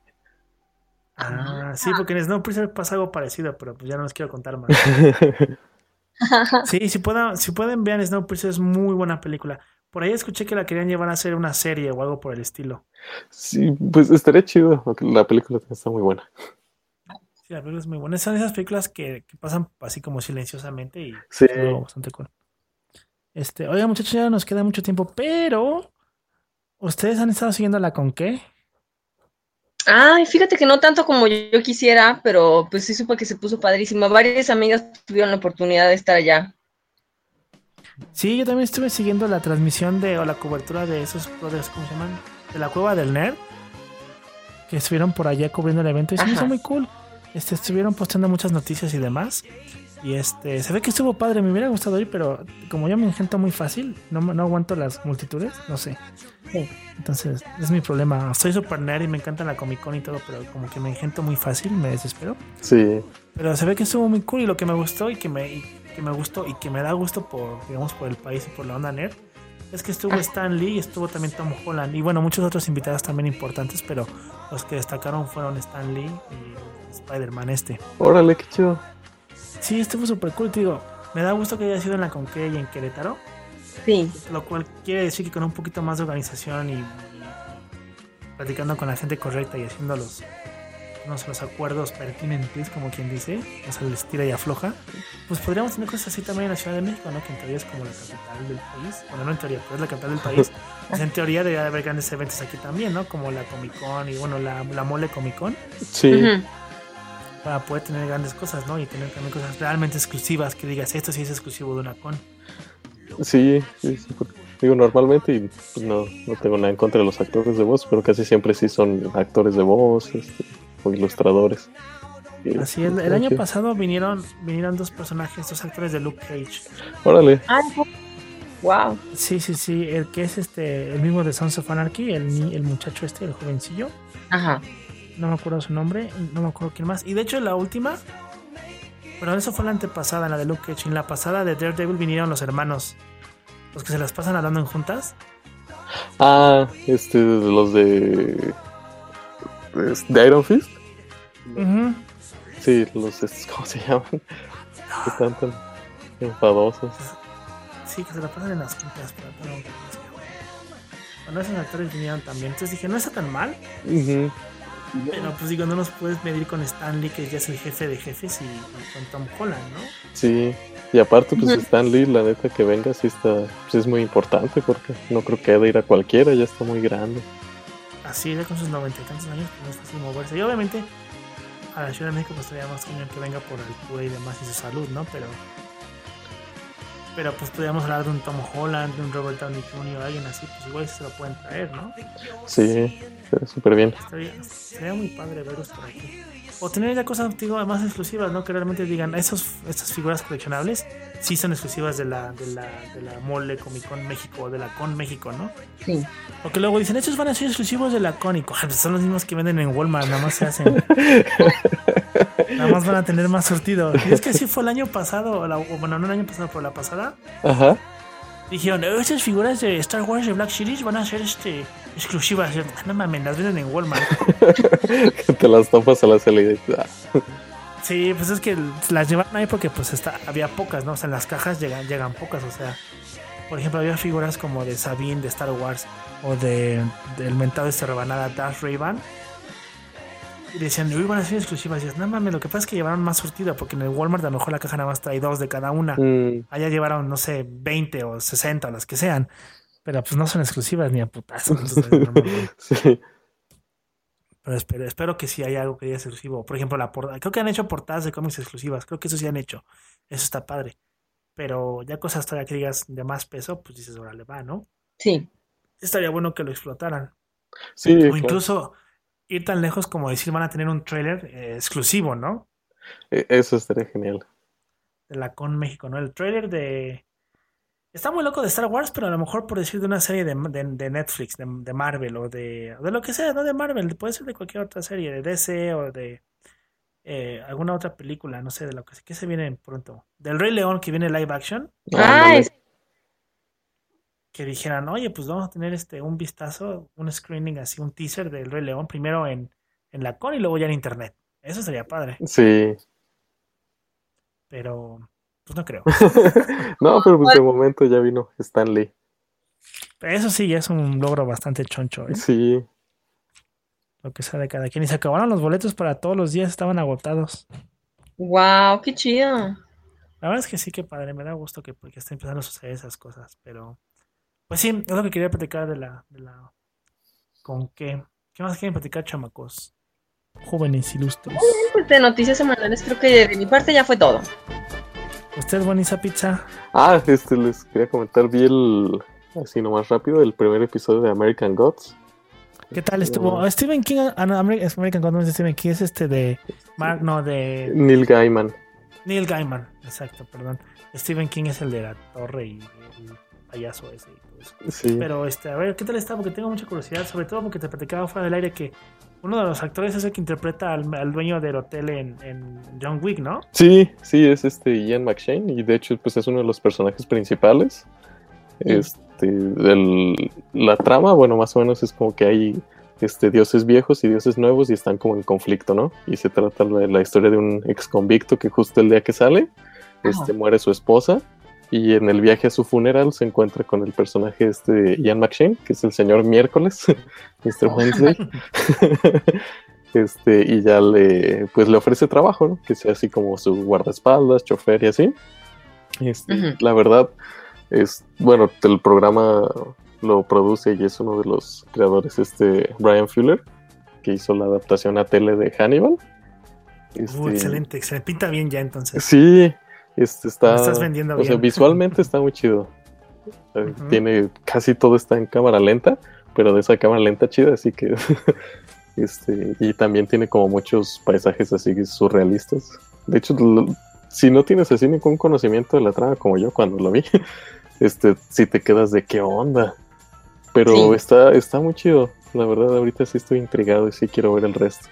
Sí, porque en Snowpiercer pasa algo parecido, pero pues ya no les quiero contar más. Sí, si pueden vean Snowpiercer, es muy buena película. Por ahí escuché que la querían llevar a hacer una serie o algo por el estilo. Sí, pues estaría chido, porque la película está muy buena. Sí, la película es muy buena. Son esas películas que pasan así como silenciosamente y Sí. es algo bastante cool. Oiga, muchachos, ya nos queda mucho tiempo, pero ¿ustedes han estado siguiendo la con qué? Ay, fíjate que no tanto como yo quisiera, pero pues sí supe que se puso padrísima. Varias amigas tuvieron la oportunidad de estar allá. Sí, yo también estuve siguiendo la transmisión o la cobertura de esos brothers, ¿cómo se llaman? De la Cueva del Nerd, que estuvieron por allá cubriendo el evento y se me hizo muy cool. Estuvieron posteando muchas noticias y demás. Y se ve que estuvo padre, me hubiera gustado ir, pero como yo me engento muy fácil, no aguanto las multitudes, no sé. Sí. Entonces, es mi problema. Soy super nerd y me encanta la Comic Con y todo, pero como que me engento muy fácil, me desespero. Sí. Pero se ve que estuvo muy cool y lo que me gustó y que me gustó y que me da gusto por el país y por la onda nerd es que estuvo Stan Lee y estuvo también Tom Holland y bueno, muchos otros invitados también importantes, pero los que destacaron fueron Stan Lee y Spider-Man Órale, qué chido. Sí, estuvo súper cool, te digo. Me da gusto que haya sido en la Conque y en Querétaro. Sí. Lo cual quiere decir que con un poquito más de organización y platicando con la gente correcta y haciendo los acuerdos pertinentes, como quien dice, o sea, les tira y afloja, pues podríamos tener cosas así también en la Ciudad de México, ¿no? Que en teoría es como la capital del país. Bueno, no en teoría, pero es la capital del país. Pues en teoría debería haber grandes eventos aquí también, ¿no? Como la Comic Con y bueno, la Mole Comic Con. Sí. Para poder tener grandes cosas, ¿no? Y tener también cosas realmente exclusivas que digas, esto sí es exclusivo de una con. Sí. Digo, normalmente y pues no tengo nada en contra de los actores de voz, pero casi siempre sí son actores de voz o ilustradores. Así es, el año pasado vinieron dos personajes, dos actores de Luke Cage. Órale. Ay, wow. Sí, el que es el mismo de Sons of Anarchy, el muchacho el jovencillo. Ajá. No me acuerdo su nombre, no me acuerdo quién más. Y de hecho en la última, pero eso fue la antepasada, en la de Luke Cage. En la pasada de Daredevil vinieron los hermanos, los que se las pasan hablando en juntas. Los de Iron Fist. Uh-huh. Sí, ¿cómo se llaman? Están tan enfadosos. Sí, que se la pasan en las juntas. Bueno, esos actores vinieron también. Entonces dije, no está tan mal. Uh-huh. Pero pues digo, no nos puedes medir con Stan Lee, que ya es el jefe de jefes, y con Tom Holland, ¿no? Sí, y aparte pues Stan Lee, la neta que venga sí está, pues es muy importante porque no creo que haya de ir a cualquiera, ya está muy grande. Así es, con sus 90 y tantos años, pues no es fácil moverse. Y obviamente a la Ciudad de México pues estaría más cañón que venga por altura y demás y su salud, ¿no? Pero pues podríamos hablar de un Tom Holland, de un Robert Downey Jr., alguien así, pues igual se lo pueden traer, ¿no? Sí, pero súper bien. Sería muy padre verlos por aquí. O tener ya cosas, digo, más exclusivas, ¿no? Que realmente digan, estas figuras coleccionables sí son exclusivas de la Mole Comic Con México o de la Con México, ¿no? Sí. O que luego dicen, estos van a ser exclusivos de la Con y pues son los mismos que venden en Walmart, nada más se hacen. Nada más van a tener más surtido. Y es que así fue el año pasado, bueno, no el año pasado, pero la pasada. Ajá. Dijeron, estas figuras de Star Wars de Black Series van a ser exclusivas. No mames, las venden en Walmart. Te las topas a la salida. Sí, pues es que las llevan ahí porque pues había pocas, ¿no? O sea, en las cajas llegan pocas, o sea. Por ejemplo, había figuras como de Sabine de Star Wars o del mentado rebanada Darth Revan. Y decían, uy, van a ser exclusivas. Y dices, no mames, lo que pasa es que llevaron más surtido porque en el Walmart a lo mejor la caja nada más trae 2 de cada una. Allá llevaron, no sé, 20 o 60 o las que sean. Pero pues no son exclusivas ni a putazo. Sí. Pero espero que sí haya algo que diga exclusivo. Por ejemplo, la portada. Creo que han hecho portadas de cómics exclusivas. Creo que eso sí han hecho. Eso está padre. Pero ya cosas todavía que digas de más peso, pues dices, órale, va, ¿no? Sí. Estaría bueno que lo explotaran. Sí, O claro. incluso ir tan lejos como decir van a tener un trailer exclusivo, ¿no? Eso estaría genial. De la Con México, ¿no? El trailer de... Está muy loco de Star Wars, pero a lo mejor por decir de una serie de Netflix, de Marvel o de lo que sea, no de Marvel, puede ser de cualquier otra serie, de DC o de alguna otra película, no sé, de lo que se viene pronto. Del Rey León que viene live action. Ay, Que dijeran, oye, pues vamos a tener un vistazo, un screening así, un teaser del Rey León, primero en la Con y luego ya en internet. Eso sería padre. Sí. Pero, pues no creo. No, pero pues de momento ya vino Stan Lee. Eso sí, ya es un logro bastante choncho, ¿eh? Sí. Lo que sea de cada quien. Y se acabaron los boletos para todos los días, estaban agotados. wow, qué chido. La verdad es que sí, que padre, me da gusto porque está empezando a suceder esas cosas. Pero, pues sí, es lo que quería platicar de la ¿con qué? ¿Qué más quieren platicar, chamacos? Jóvenes ilustres. Pues de noticias semanales creo que de mi parte ya fue todo. ¿Usted, Bonisa Pizza? Les quería comentar, vi así nomás rápido, el primer episodio de American Gods. ¿Qué tal estuvo? Stephen King, no, American God no es de Stephen King, es de Neil Gaiman. Neil Gaiman, exacto, perdón. Stephen King es el de la torre y el payaso ese y todo eso. Sí. Pero a ver, ¿qué tal está? Porque tengo mucha curiosidad, sobre todo porque te platicaba fuera del aire que uno de los actores es el que interpreta al dueño del hotel en John Wick, ¿no? Sí, es Ian McShane y de hecho pues es uno de los personajes principales. La trama, bueno, más o menos es como que hay dioses viejos y dioses nuevos y están como en conflicto, ¿no? Y se trata de la historia de un ex convicto que justo el día que sale, muere su esposa y en el viaje a su funeral se encuentra con el personaje Ian McShane, que es el señor Miércoles, Mr. Wednesday. Y ya le ofrece trabajo, ¿no? Que sea así como su guardaespaldas, chofer y así. La verdad bueno, el programa lo produce y es uno de los creadores, Brian Fuller, que hizo la adaptación a tele de Hannibal. Excelente, pinta bien ya entonces. Sí, está. Me estás vendiendo bien. O sea, visualmente está muy chido. Tiene, casi todo está en cámara lenta, pero de esa cámara lenta chida, así que y también tiene como muchos paisajes así surrealistas. De hecho, si no tienes así ningún conocimiento de la trama como yo cuando lo vi, si te quedas de qué onda. Pero sí. Está muy chido. La verdad, ahorita sí estoy intrigado y sí quiero ver el resto.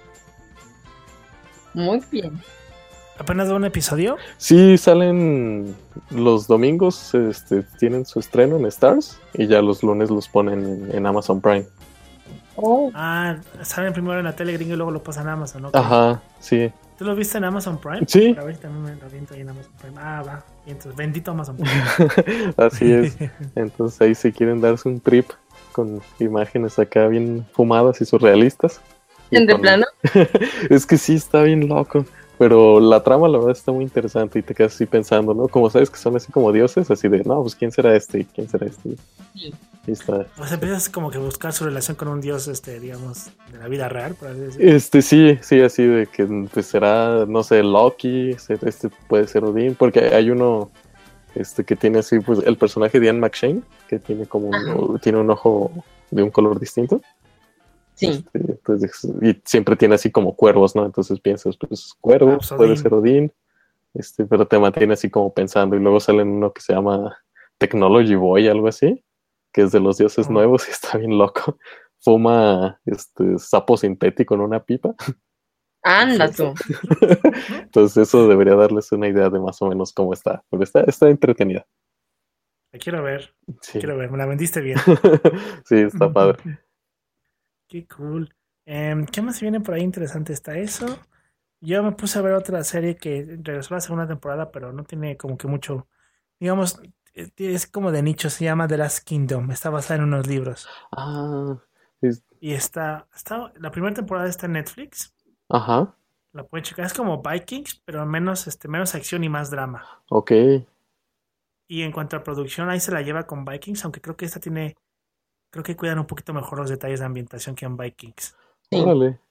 Muy bien. ¿Apenas de un episodio? Sí, salen los domingos, tienen su estreno en Stars y ya los lunes los ponen en Amazon Prime. Oh. Salen primero en la tele gringa y luego lo pasan a Amazon, ¿no? Ajá, sí. ¿Tú lo viste en Amazon Prime? Sí. Para ver si también me lo aviento ahí en Amazon Prime. Va. Y entonces, bendito Amazon Prime. Así es. Entonces ahí si quieren darse un trip con imágenes acá bien fumadas y surrealistas. ¿En de plano? Es que sí, está bien loco. Pero la trama, la verdad, está muy interesante y te quedas así pensando, ¿no? Como sabes que son así como dioses, así de, no, pues ¿quién será este? ¿Quién será este? Sí. Y está. Pues empiezas como que a buscar su relación con un dios, digamos, de la vida real, por así decirlo. Sí, así de que pues será, no sé, Loki, puede ser Odín, porque hay uno que tiene así, pues, el personaje de Ian McShane, que tiene tiene un ojo de un color distinto. Sí. Pues, y siempre tiene así como cuervos, ¿no? Entonces piensas, pues, cuervo, pues, puede Odín. ser Odín, pero te mantiene así como pensando, y luego sale uno que se llama Technology Boy, algo así, que es de los dioses nuevos, y está bien loco. Fuma sapo sintético en una pipa. Anda tú. Entonces eso debería darles una idea de más o menos cómo está. Pero está entretenida. La quiero ver. Sí. Me la vendiste bien. Sí, está padre. Qué cool. ¿Qué más viene por ahí interesante? Está eso. Yo me puse a ver otra serie que regresó la segunda temporada, pero no tiene como que mucho, digamos, es como de nicho, se llama The Last Kingdom, está basada en unos libros. Y la primera temporada está en Netflix. Ajá. La pueden checar, es como Vikings, pero menos acción y más drama. Ok. Y en cuanto a producción, ahí se la lleva con Vikings, aunque creo que creo que cuidan un poquito mejor los detalles de ambientación que en Vikings. Sí. Órale.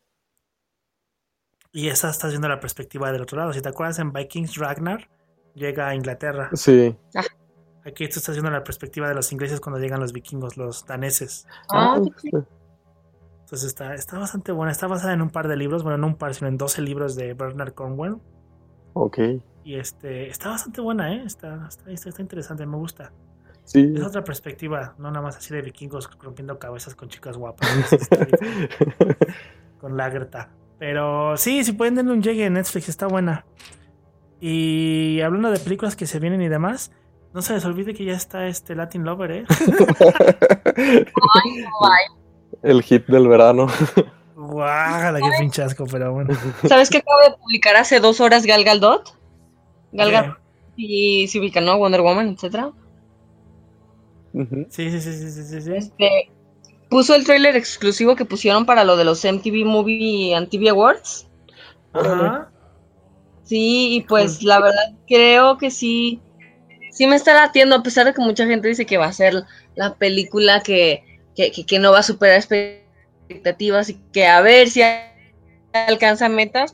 Y esa está viendo la perspectiva del otro lado. Si te acuerdas, en Vikings, Ragnar llega a Inglaterra. Sí. Aquí tú estás viendo la perspectiva de los ingleses cuando llegan los vikingos, los daneses. Entonces está bastante buena. Está basada en un par de libros, bueno, no un par, sino en 12 libros de Bernard Cornwell. Ok. Y está bastante buena, ¿eh? Está interesante, me gusta. Sí. Es otra perspectiva, no nada más así de vikingos rompiendo cabezas con chicas guapas. Con Lagertha. Pero sí, si pueden darle un llegue en Netflix, está buena. Y hablando de películas que se vienen y demás, no se les olvide que ya está Latin Lover, ¿eh? El hit del verano. Guájala, qué pinchasco, pero bueno. ¿Sabes qué acaba de publicar hace 2 horas Gal Gadot? Gal Gadot y se ubica, ¿no? Wonder Woman, etcétera. Sí. Puso el tráiler exclusivo que pusieron para lo de los MTV Movie and TV Awards. Ajá. Sí, y pues la verdad creo que sí me está latiendo, a pesar de que mucha gente dice que va a ser la película que no va a superar expectativas y que a ver si alcanza metas.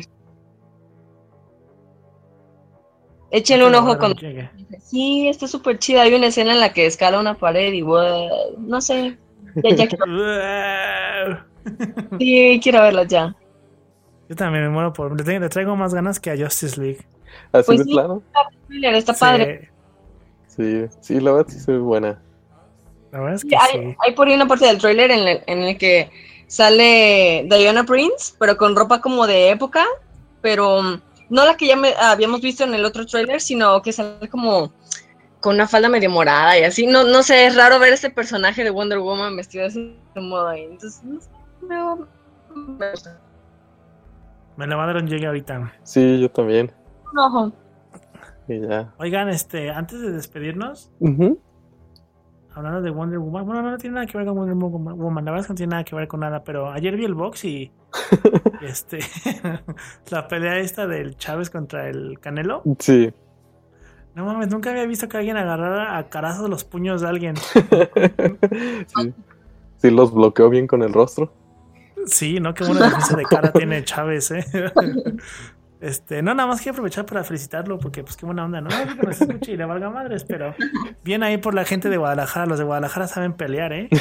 Échenle un ojo con... Sí, está súper chida. Hay una escena en la que escala una pared y no sé. Ya quiero... Sí, quiero verla ya. Yo también me muero le traigo más ganas que a Justice League. ¿Así pues de sí, plano? Está padre. Sí, la verdad sí se ve buena. La verdad es que hay por ahí una parte del tráiler en el que sale Diana Prince, pero con ropa como de época, pero no la que ya habíamos visto en el otro tráiler, sino que sale como con una falda medio morada y así. No sé, es raro ver este personaje de Wonder Woman vestido de ese modo ahí. Entonces, no sé, me gusta. Me la va a dar un llegue ahorita. Sí, yo también. Un ojo. Y ya. Oigan, antes de despedirnos, hablando de Wonder Woman, bueno, no tiene nada que ver con Wonder Woman, la verdad es que no tiene nada que ver con nada, pero ayer vi el box y la pelea esta del Chávez contra el Canelo. Sí. No mames, nunca había visto que alguien agarrara a carazos los puños de alguien. Sí, los bloqueó bien con el rostro. Sí, ¿no? Qué buena defensa de cara tiene Chávez, ¿eh? No, nada más quiero aprovechar para felicitarlo porque, pues, qué buena onda, ¿no? Que nos escuche y le valga madres, pero bien ahí por la gente de Guadalajara. Los de Guadalajara saben pelear, ¿eh?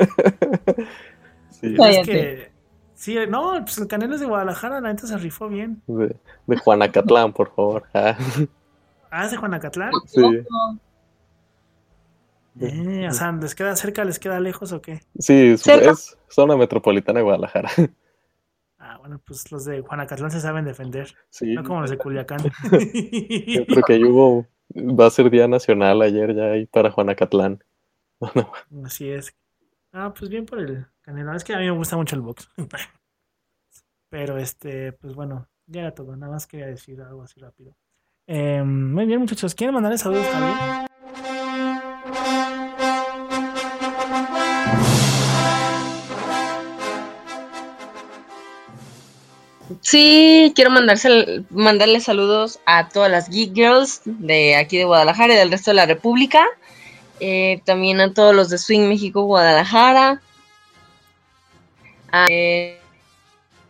Sí. Es que... Sí, no, pues el Canelo es de Guadalajara, la neta se rifó bien. De Juanacatlán, por favor. ¿Es de Juanacatlán? Sí. O sea, ¿les queda cerca, les queda lejos o qué? Sí, es zona metropolitana de Guadalajara. Bueno, pues los de Juanacatlán se saben defender. Sí. No como los de Culiacán. Yo creo que va a ser día nacional ayer ya ahí para Juanacatlán. Así es. Pues bien por el Canelo. Es que a mí me gusta mucho el box. Pero pues bueno, ya era todo. Nada más quería decir algo así rápido. Muy bien, muchachos. ¿Quieren mandarle saludos, Javi? Sí, quiero mandarle saludos a todas las Geek Girls de aquí de Guadalajara y del resto de la República. También a todos los de Swing México Guadalajara.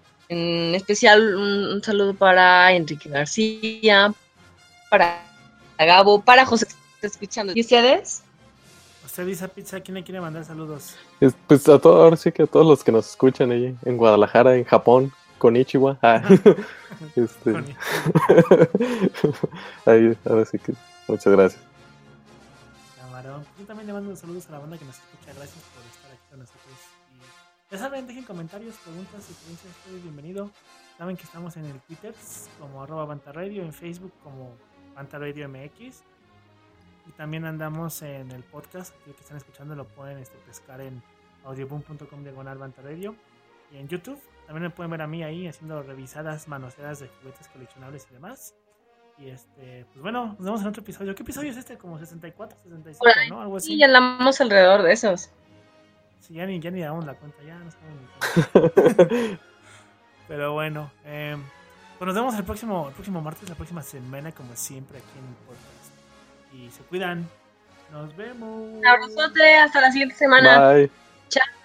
En especial un saludo para Enrique García, para Gabo, para José que está escuchando. ¿Y ustedes? Usted dice pizza, ¿quién le quiere mandar saludos? Pues ahora sí que a todos los que nos escuchan ahí en Guadalajara, en Japón, Konnichiwa. Ahí, ahora sí que muchas gracias. Camarón. Yo también le mando saludos a la banda que nos escucha. Gracias por estar aquí con nosotros. Y ya saben, dejen comentarios, preguntas, sugerencias. Ustedes bienvenido. Saben que estamos en el Twitter como @BantaRadio, en Facebook como BantaRadio MX. Y también andamos en el podcast. Los que están escuchando lo pueden pescar en audioboom.com/BantaRadio. Y en YouTube también me pueden ver a mí ahí haciendo revisadas, manoseadas de juguetes coleccionables y demás. Y pues bueno, nos vemos en otro episodio. ¿Qué episodio es este? Como 64, 65, ¿no? Algo así. Sí, ya andamos alrededor de esos. Sí, ya ni damos la cuenta, ya no sabemos ni cuenta. Pero bueno, pues nos vemos el próximo martes, la próxima semana, como siempre, aquí en el podcast. Y se cuidan. Nos vemos. Un abrazote, hasta la siguiente semana. Bye. Chao.